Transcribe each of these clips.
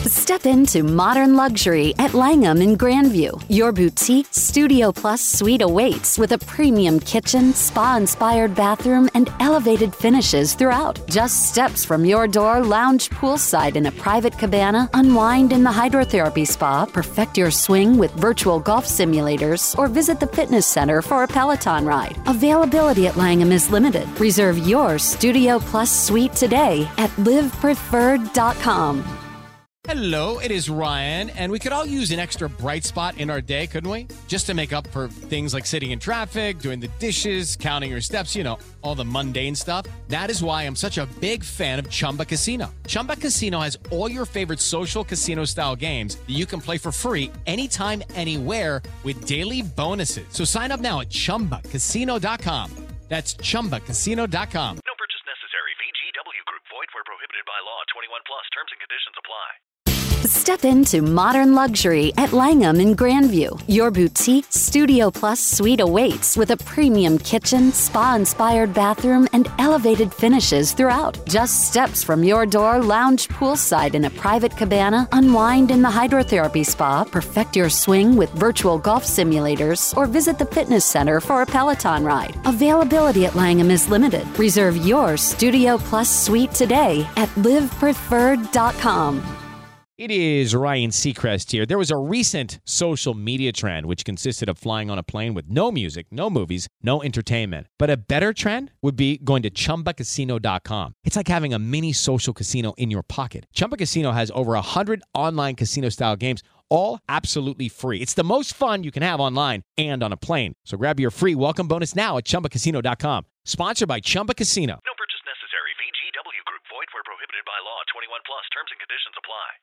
Step into modern luxury at Langham in Grandview. Your boutique Studio Plus suite awaits with a premium kitchen, spa-inspired bathroom, and elevated finishes throughout. Just steps from your door, lounge poolside in a private cabana, unwind in the hydrotherapy spa, perfect your swing with virtual golf simulators, or visit the fitness center for a Peloton ride. Availability at Langham is limited. Reserve your Studio Plus suite today at livepreferred.com. Hello, it is Ryan, and we could all use an extra bright spot in our day, couldn't we? Just to make up for things like sitting in traffic, doing the dishes, counting your steps, all the mundane stuff. That is why I'm such a big fan of Chumba Casino. Chumba Casino has all your favorite social casino-style games that you can play for free anytime, anywhere with daily bonuses. So sign up now at ChumbaCasino.com. That's ChumbaCasino.com. No purchase necessary. VGW Group. Void where prohibited by law. 21 plus. Terms and conditions apply. Step into modern luxury at Langham in Grandview. Your boutique Studio Plus suite awaits with a premium kitchen, spa-inspired bathroom, and elevated finishes throughout. Just steps from your door, lounge poolside in a private cabana, unwind in the hydrotherapy spa, perfect your swing with virtual golf simulators, or visit the fitness center for a Peloton ride. Availability at Langham is limited. Reserve your Studio Plus suite today at livepreferred.com. It is Ryan Seacrest here. There was a recent social media trend which consisted of flying on a plane with no music, no movies, no entertainment. But a better trend would be going to ChumbaCasino.com. It's like having a mini social casino in your pocket. Chumba Casino has over 100 online casino-style games, all absolutely free. It's the most fun you can have online and on a plane. So grab your free welcome bonus now at ChumbaCasino.com. Sponsored by Chumba Casino. No purchase necessary. VGW Group. Void where prohibited by law. 21 plus. Terms and conditions apply.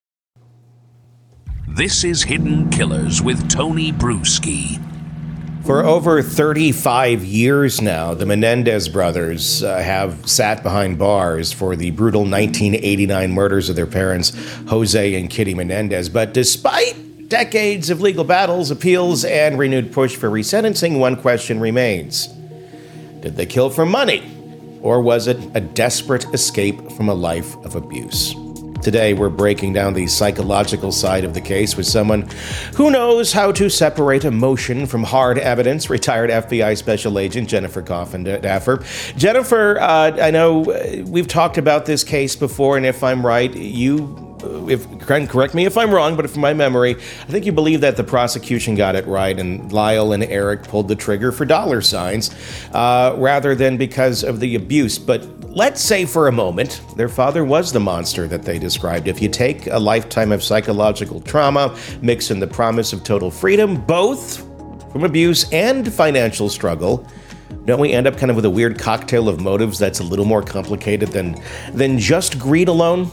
This is Hidden Killers with Tony Bruschi. For over 35 years now, the Menendez brothers have sat behind bars for the brutal 1989 murders of their parents, Jose and Kitty Menendez. But despite decades of legal battles, appeals, and renewed push for resentencing, one question remains. Did they kill for money? Or was it a desperate escape from a life of abuse? Today, we're breaking down the psychological side of the case with someone who knows how to separate emotion from hard evidence, retired FBI Special Agent Jennifer Coffindaffer. Jennifer, I know we've talked about this case before, and if I'm right, correct me if I'm wrong, but from my memory, I think you believe that the prosecution got it right and Lyle and Eric pulled the trigger for dollar signs rather than because of the abuse. But let's say for a moment their father was the monster that they described. If you take a lifetime of psychological trauma, mix in the promise of total freedom, both from abuse and financial struggle, don't we end up kind of with a weird cocktail of motives that's a little more complicated than just greed alone?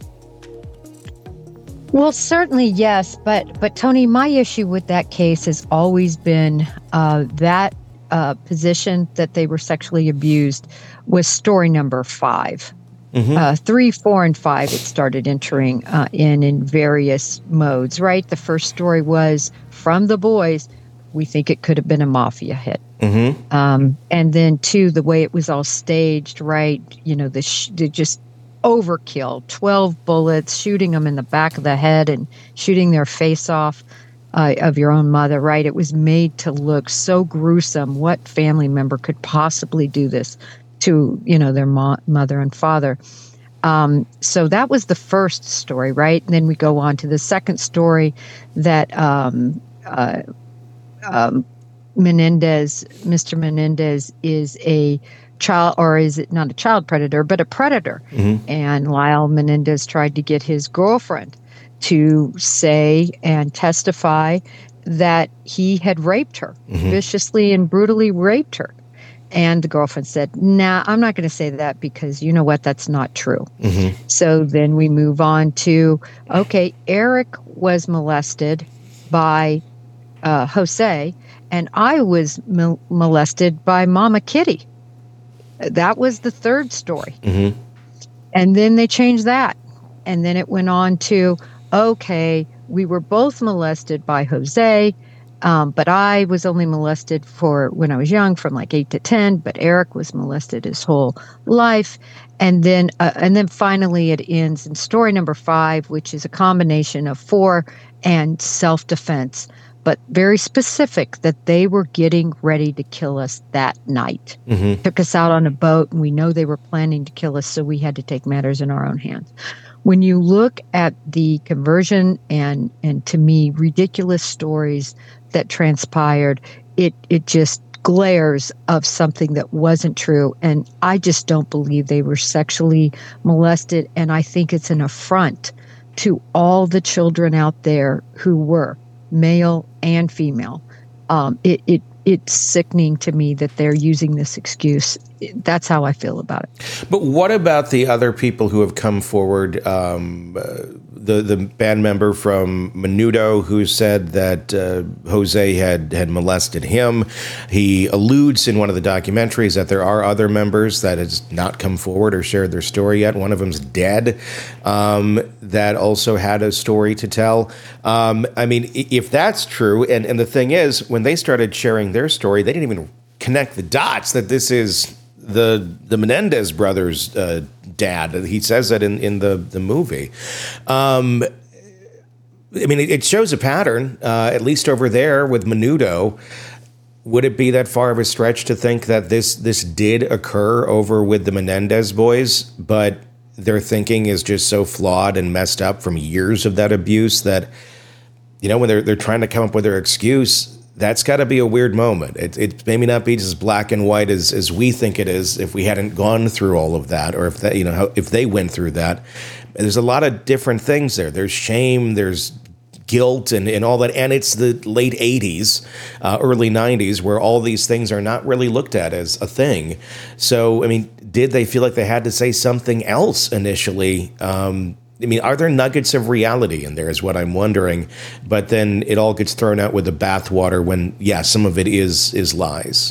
Well, certainly, yes. But Tony, my issue with that case has always been that position that they were sexually abused was story number 5. Mm-hmm. 3, 4, and 5, it started entering in various modes, right? The first story was from the boys, we think it could have been a mafia hit. Mm-hmm. And then 2, the way it was all staged, right? The just overkill, 12 bullets, shooting them in the back of the head and shooting their face off of your own mother, right? It was made to look so gruesome. What family member could possibly do this to, their mother and father? So that was the first story, right? And then we go on to the second story that Mr. Menendez is a child, or is it not a child predator, but a predator. Mm-hmm. And Lyle Menendez tried to get his girlfriend to say and testify that he had raped her, mm-hmm. viciously and brutally raped her. And the girlfriend said, nah, I'm not going to say that because you know what, that's not true. Mm-hmm. So then we move on to, okay, Eric was molested by Jose, and I was molested by Mama Kitty. That was the third story. Mm-hmm. And then they changed that. And then it went on to, okay, we were both molested by Jose. But I was only molested when I was young, from like 8 to 10. But Eric was molested his whole life, and then finally it ends in story number 5, which is a combination of 4 and self-defense, but very specific that they were getting ready to kill us that night. Mm-hmm. Took us out on a boat, and we know they were planning to kill us, so we had to take matters in our own hands. When you look at the conversion and to me, ridiculous stories that transpired, it just glares of something that wasn't true. And I just don't believe they were sexually molested. And I think it's an affront to all the children out there who were, male and female. It's sickening to me that they're using this excuse. That's how I feel about it. But what about the other people who have come forward? The band member from Menudo who said that Jose had molested him. He alludes in one of the documentaries that there are other members that has not come forward or shared their story yet. One of them's dead, that also had a story to tell. I mean, if that's true, and the thing is, when they started sharing their story, they didn't even connect the dots that this is the Menendez brothers' dad. He says that in the movie. I mean, it shows a pattern, at least over there with Menudo. Would it be that far of a stretch to think that this did occur over with the Menendez boys, but their thinking is just so flawed and messed up from years of that abuse that, you know, when they're trying to come up with their excuse, that's got to be a weird moment. It maybe not be as black and white as we think it is if we hadn't gone through all of that, or if they went through that. There's a lot of different things there. There's shame, there's guilt, and all that. And it's the late 80s, early 90s, where all these things are not really looked at as a thing. So, I mean, did they feel like they had to say something else initially? I mean, are there nuggets of reality in there is what I'm wondering. But then it all gets thrown out with the bathwater when, yeah, some of it is lies.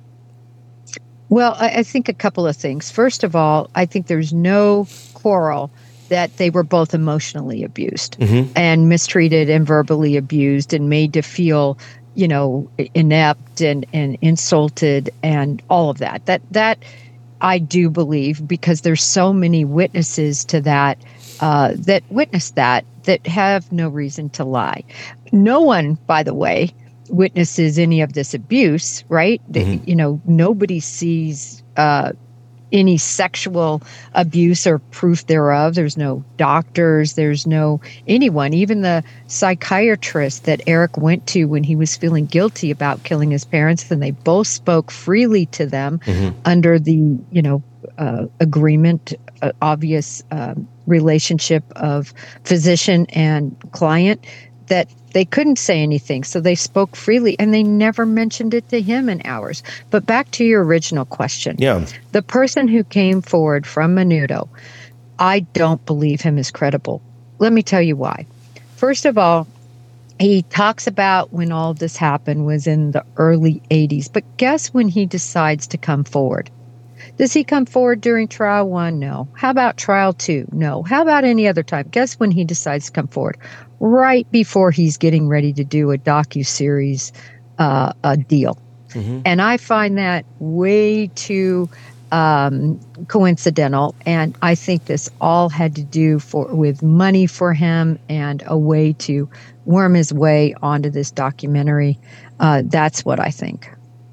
Well, I think a couple of things. First of all, I think there's no quarrel that they were both emotionally abused and mistreated and verbally abused and made to feel, you know, inept and insulted and all of that. That I do believe, because there's so many witnesses to that. That witnessed that have no reason to lie. No one, by the way, witnesses any of this abuse, right? You know, nobody sees any sexual abuse or proof thereof. There's no doctors. There's no anyone. Even the psychiatrist that Eric went to when he was feeling guilty about killing his parents, and they both spoke freely to them under the, you know, agreement, obvious relationship of physician and client, that they couldn't say anything. So they spoke freely, and they never mentioned it to him in hours. But back to your original question. Yeah. The person who came forward from Menudo, I don't believe him as credible. Let me tell you why. First of all, he talks about when all this happened was in the early 80s. But guess when he decides to come forward? Does he come forward during trial 1? No. How about trial 2? No. How about any other time? Guess when he decides to come forward? Right before he's getting ready to do a docuseries deal. And I find that way too coincidental. And I think this all had to do with money for him and a way to worm his way onto this documentary. That's what I think.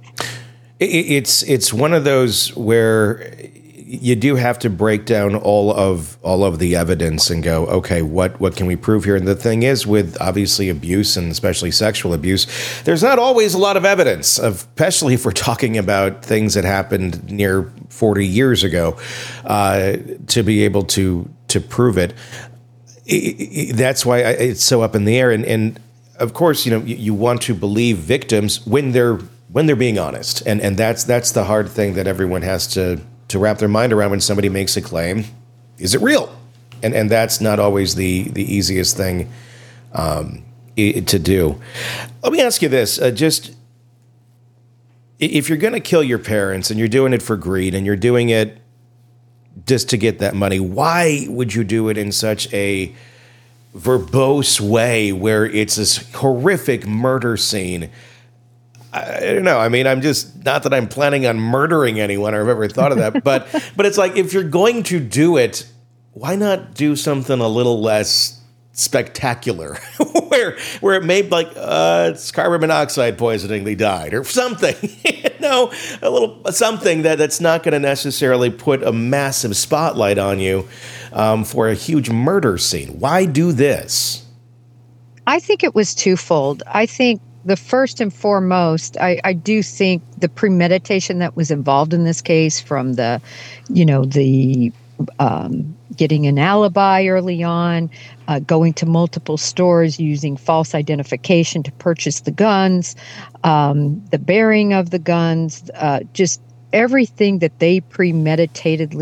It's one of those where you do have to break down all of the evidence and go, okay, what can we prove here? And the thing is, with obviously abuse and especially sexual abuse, there's not always a lot of evidence, especially if we're talking about things that happened near 40 years ago, to be able to prove it. That's why it's so up in the air. And of course, you know, you want to believe victims when they're being honest. And that's the hard thing that everyone has to wrap their mind around when somebody makes a claim. Is it real? And that's not always the easiest thing to do. Let me ask you this. Just if you're going to kill your parents and you're doing it for greed and you're doing it just to get that money, why would you do it in such a verbose way where it's this horrific murder scene. I don't know. I mean, I'm just, not that I'm planning on murdering anyone or I've ever thought of that, but it's like, if you're going to do it, why not do something a little less spectacular where it may like it's carbon monoxide poisoning, they died or something, a little something that's not going to necessarily put a massive spotlight on you for a huge murder scene. Why do this? I think it was twofold. I think the first and foremost, I do think the premeditation that was involved in this case, from the getting an alibi early on, going to multiple stores using false identification to purchase the guns, the bearing of the guns, just everything that they premeditated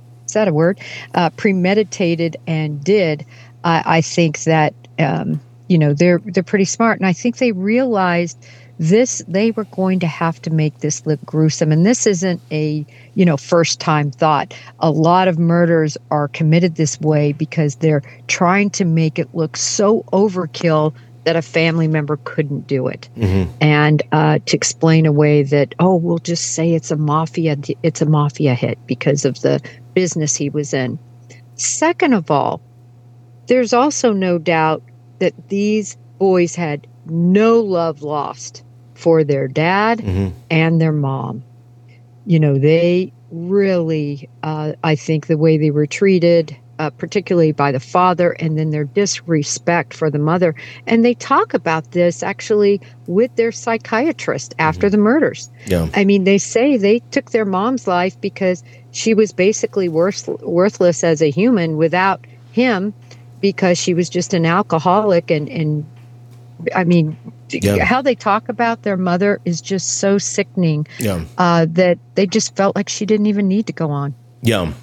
and did. I think that they're pretty smart, and I think they realized they were going to have to make this look gruesome. And this isn't a, first time thought. A lot of murders are committed this way because they're trying to make it look so overkill that a family member couldn't do it. Mm-hmm. And to explain away that, we'll just say it's a mafia hit because of the business he was in. Second of all, there's also no doubt that these boys had no love lost for their dad and their mom. They really, I think the way they were treated, particularly by the father, and then their disrespect for the mother. And they talk about this actually with their psychiatrist after the murders. Yeah. I mean, they say they took their mom's life because she was basically worthless as a human without him, because she was just an alcoholic. And I mean, how they talk about their mother is just so sickening that they just felt like she didn't even need to go on. Yeah.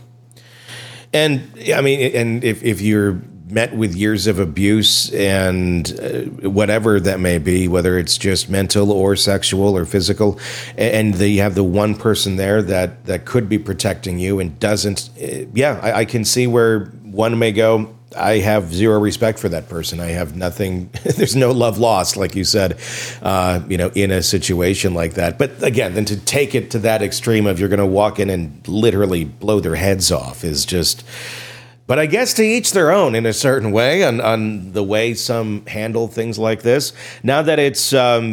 And I mean, and if you're met with years of abuse and whatever that may be, whether it's just mental or sexual or physical, and you have the one person there that could be protecting you and doesn't, I can see where one may go, I have zero respect for that person. I have nothing. There's no love lost, like you said, in a situation like that. But again, then to take it to that extreme of you're going to walk in and literally blow their heads off is just. But I guess to each their own in a certain way on the way some handle things like this. Now that it's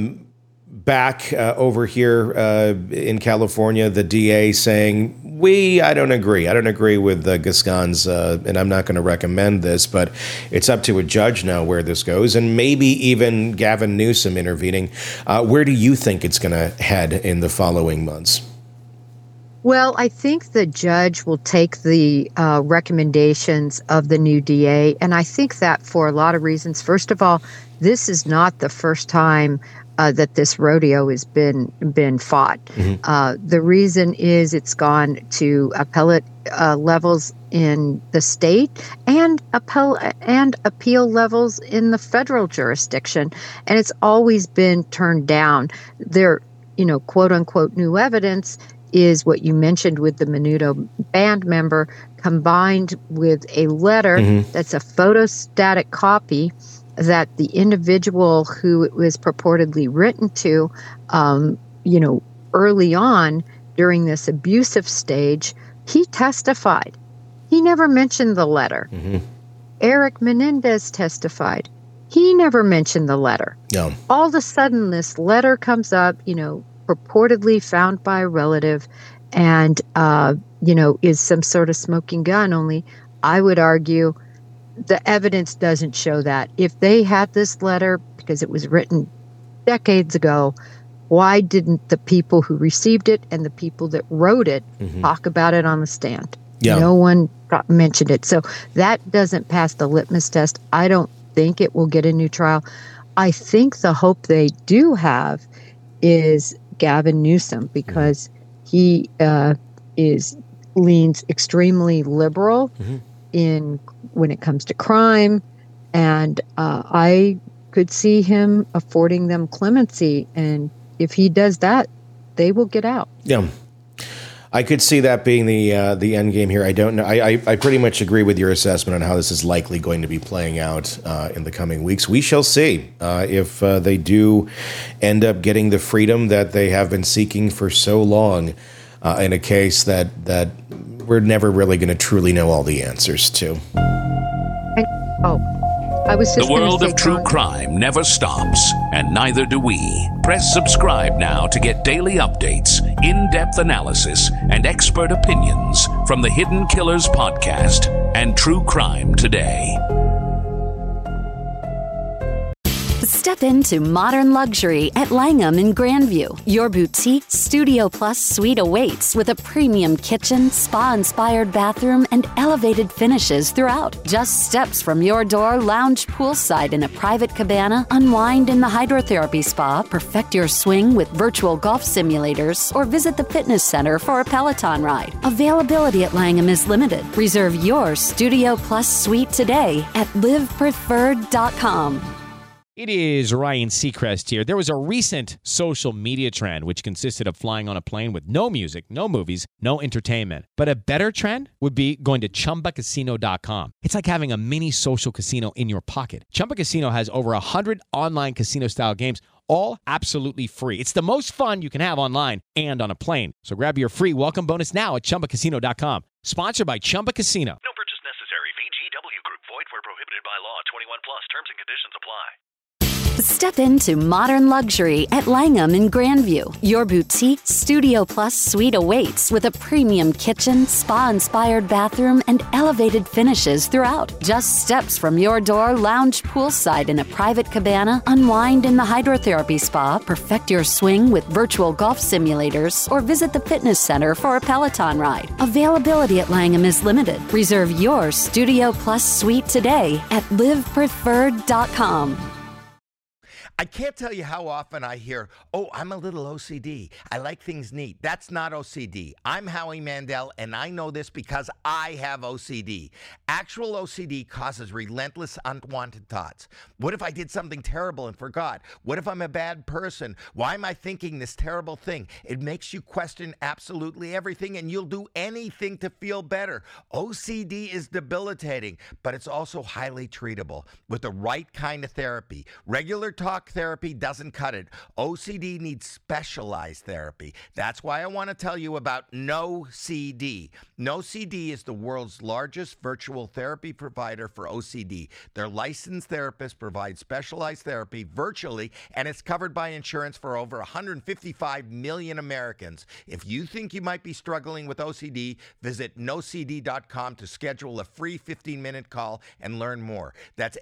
back over here in California, the DA saying, I don't agree. I don't agree with Gascon's, and I'm not going to recommend this, but it's up to a judge now where this goes, and maybe even Gavin Newsom intervening. Where do you think it's going to head in the following months? Well, I think the judge will take the recommendations of the new DA, and I think that for a lot of reasons. First of all, this is not the first time that this rodeo has been fought. Mm-hmm. The reason is it's gone to appellate levels in the state and appeal levels in the federal jurisdiction, and it's always been turned down. There, quote unquote, new evidence is what you mentioned with the Menudo band member, combined with a letter that's a photostatic copy that the individual who it was purportedly written to, early on during this abusive stage, he testified. He never mentioned the letter. Mm-hmm. Eric Menendez testified. He never mentioned the letter. No. All of a sudden, this letter comes up, purportedly found by a relative, and, is some sort of smoking gun. Only I would argue the evidence doesn't show that. If they had this letter, because it was written decades ago, why didn't the people who received it and the people that wrote it talk about it on the stand? Yeah. No one mentioned it. So that doesn't pass the litmus test. I don't think it will get a new trial. I think the hope they do have is Gavin Newsom, because he leans extremely liberal when it comes to crime, and I could see him affording them clemency, and if he does that, they will get out. Yeah. I could see that being the end game here. I don't know. I pretty much agree with your assessment on how this is likely going to be playing out in the coming weeks. We shall see if they do end up getting the freedom that they have been seeking for so long in a case that we're never really going to truly know all the answers to. I was just The world gonna of say, true John, crime never stops, and neither do we. Press subscribe now to get daily updates, in-depth analysis, and expert opinions from the Hidden Killers podcast and True Crime Today. Step into modern luxury at Langham in Grandview. Your boutique Studio Plus suite awaits with a premium kitchen, spa-inspired bathroom, and elevated finishes throughout. Just steps from your door, lounge poolside in a private cabana, unwind in the hydrotherapy spa, perfect your swing with virtual golf simulators, or visit the fitness center for a Peloton ride. Availability at Langham is limited. Reserve your Studio Plus suite today at livepreferred.com. It is Ryan Seacrest here. There was a recent social media trend which consisted of flying on a plane with no music, no movies, no entertainment. But a better trend would be going to ChumbaCasino.com. It's like having a mini social casino in your pocket. Chumba Casino has over 100 online casino-style games, all absolutely free. It's the most fun you can have online and on a plane. So grab your free welcome bonus now at ChumbaCasino.com. Sponsored by Chumba Casino. No purchase necessary. VGW Group. Void where prohibited by law. 21 plus. Terms and conditions apply. Step into modern luxury at Langham in Grandview. Your boutique Studio Plus suite awaits with a premium kitchen, spa-inspired bathroom, and elevated finishes throughout. Just steps from your door, lounge poolside in a private cabana, unwind in the hydrotherapy spa, perfect your swing with virtual golf simulators, or visit the fitness center for a Peloton ride. Availability at Langham is limited. Reserve your Studio Plus suite today at livepreferred.com. I can't tell you how often I hear, oh, I'm a little OCD. I like things neat. That's not OCD. I'm Howie Mandel, and I know this because I have OCD. Actual OCD causes relentless, unwanted thoughts. What if I did something terrible and forgot? What if I'm a bad person? Why am I thinking this terrible thing? It makes you question absolutely everything, and you'll do anything to feel better. OCD is debilitating, but it's also highly treatable with the right kind of therapy. Regular talk therapy doesn't cut it. OCD needs specialized therapy. That's why I want to tell you about NoCD. NoCD is the world's largest virtual therapy provider for OCD. Their licensed therapists provide specialized therapy virtually, and it's covered by insurance for over 155 million Americans. If you think you might be struggling with OCD, visit nocd.com to schedule a free 15-minute call and learn more. That's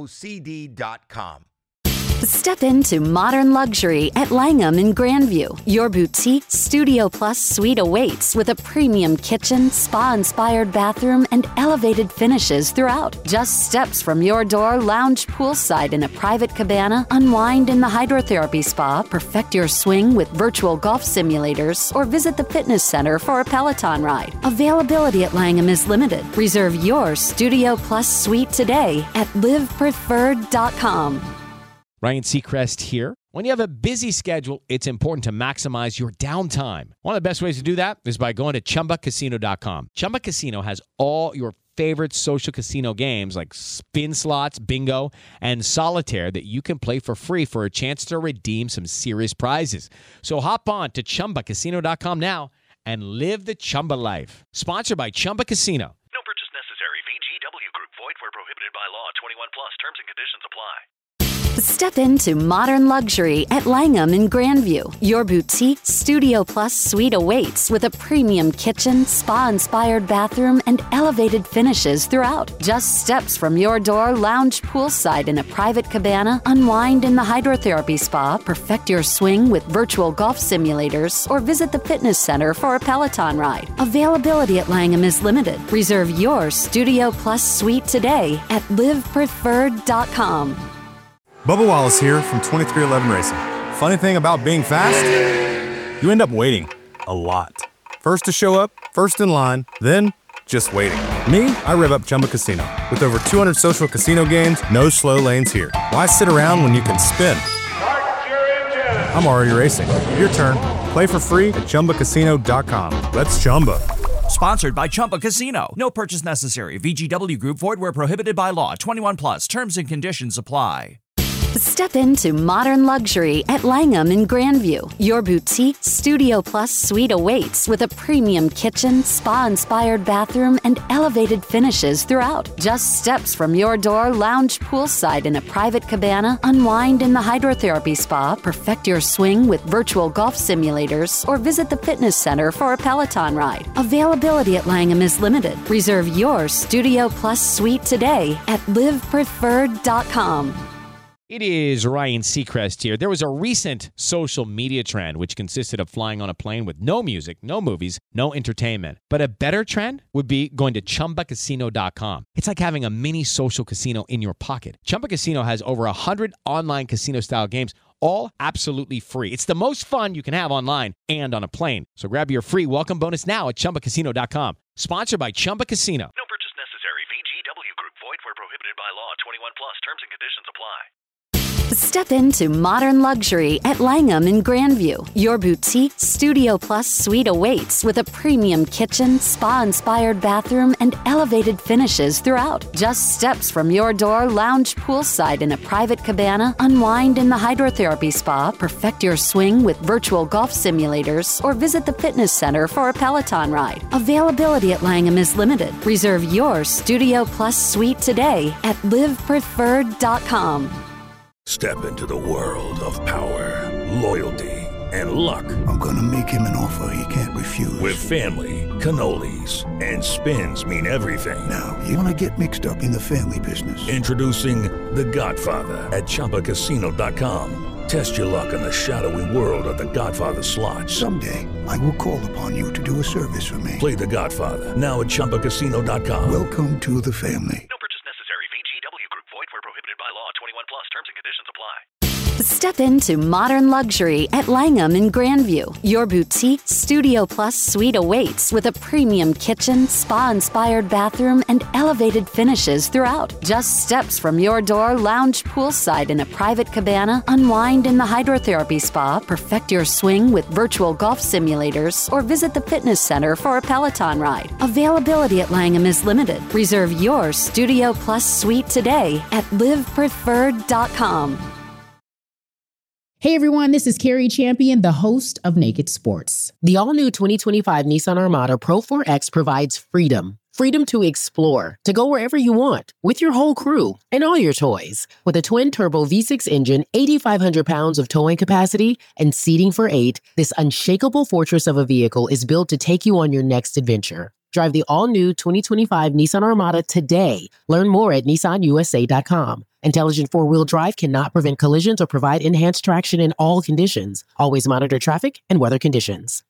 nocd.com. Step into modern luxury at Langham in Grandview. Your boutique Studio Plus suite awaits with a premium kitchen, spa-inspired bathroom, and elevated finishes throughout. Just steps from your door, lounge poolside in a private cabana, unwind in the hydrotherapy spa, perfect your swing with virtual golf simulators, or visit the fitness center for a Peloton ride. Availability at Langham is limited. Reserve your Studio Plus suite today at livepreferred.com. Ryan Seacrest here. When you have a busy schedule, it's important to maximize your downtime. One of the best ways to do that is by going to ChumbaCasino.com. Chumba Casino has all your favorite social casino games like spin slots, bingo, and solitaire that you can play for free for a chance to redeem some serious prizes. So hop on to ChumbaCasino.com now and live the Chumba life. Sponsored by Chumba Casino. No purchase necessary. VGW Group. Void where prohibited by law. 21 plus. Terms and conditions apply. Step into modern luxury at Langham in Grandview. Your boutique Studio Plus suite awaits with a premium kitchen, spa-inspired bathroom, and elevated finishes throughout. Just steps from your door, lounge poolside in a private cabana, unwind in the hydrotherapy spa, perfect your swing with virtual golf simulators, or visit the fitness center for a Peloton ride. Availability at Langham is limited. Reserve your Studio Plus suite today at livepreferred.com. Bubba Wallace here from 2311 Racing. Funny thing about being fast, you end up waiting a lot. First to show up, first in line, then just waiting. Me, I rev up Chumba Casino. With over 200 social casino games, no slow lanes here. Why sit around when you can spin? Start your engine! I'm already racing. Your turn. Play for free at ChumbaCasino.com. Let's Chumba. Sponsored by Chumba Casino. No purchase necessary. VGW Group. Void where prohibited by law. 21 plus. Terms and conditions apply. Step into modern luxury at Langham in Grandview. Your boutique Studio Plus suite awaits with a premium kitchen, spa-inspired bathroom, and elevated finishes throughout. Just steps from your door, lounge poolside in a private cabana, unwind in the hydrotherapy spa, perfect your swing with virtual golf simulators, or visit the fitness center for a Peloton ride. Availability at Langham is limited. Reserve your Studio Plus suite today at livepreferred.com. It is Ryan Seacrest here. There was a recent social media trend which consisted of flying on a plane with no music, no movies, no entertainment. But a better trend would be going to ChumbaCasino.com. It's like having a mini social casino in your pocket. Chumba Casino has over 100 online casino-style games, all absolutely free. It's the most fun you can have online and on a plane. So grab your free welcome bonus now at ChumbaCasino.com. Sponsored by Chumba Casino. No purchase necessary. VGW Group. Void where prohibited by law. 21 plus. Terms and conditions apply. Step into modern luxury at Langham in Grandview. Your boutique Studio Plus suite awaits with a premium kitchen, spa-inspired bathroom, and elevated finishes throughout. Just steps from your door, lounge poolside in a private cabana, unwind in the hydrotherapy spa, perfect your swing with virtual golf simulators, or visit the fitness center for a Peloton ride. Availability at Langham is limited. Reserve your Studio Plus suite today at livepreferred.com. Step into the world of power, loyalty, and luck. I'm gonna make him an offer he can't refuse. With family, cannolis, and spins mean everything. Now, you wanna get mixed up in the family business. Introducing The Godfather at ChumbaCasino.com. Test your luck in the shadowy world of The Godfather slot. Someday, I will call upon you to do a service for me. Play The Godfather now at ChumbaCasino.com. Welcome to the family. No purchase necessary. VGW Group. Void where prohibited by law. 21 plus. Terms and conditions apply. Step into modern luxury at Langham in Grandview. Your boutique Studio Plus suite awaits with a premium kitchen, spa-inspired bathroom, and elevated finishes throughout. Just steps from your door, lounge poolside in a private cabana, unwind in the hydrotherapy spa, perfect your swing with virtual golf simulators, or visit the fitness center for a Peloton ride. Availability at Langham is limited. Reserve your Studio Plus suite today at livepreferred.com. Hey everyone, this is Carrie Champion, the host of Naked Sports. The all-new 2025 Nissan Armada Pro 4X provides freedom. Freedom to explore, to go wherever you want, with your whole crew and all your toys. With a twin-turbo V6 engine, 8,500 pounds of towing capacity, and seating for 8, this unshakable fortress of a vehicle is built to take you on your next adventure. Drive the all-new 2025 Nissan Armada today. Learn more at nissanusa.com. Intelligent four-wheel drive cannot prevent collisions or provide enhanced traction in all conditions. Always monitor traffic and weather conditions.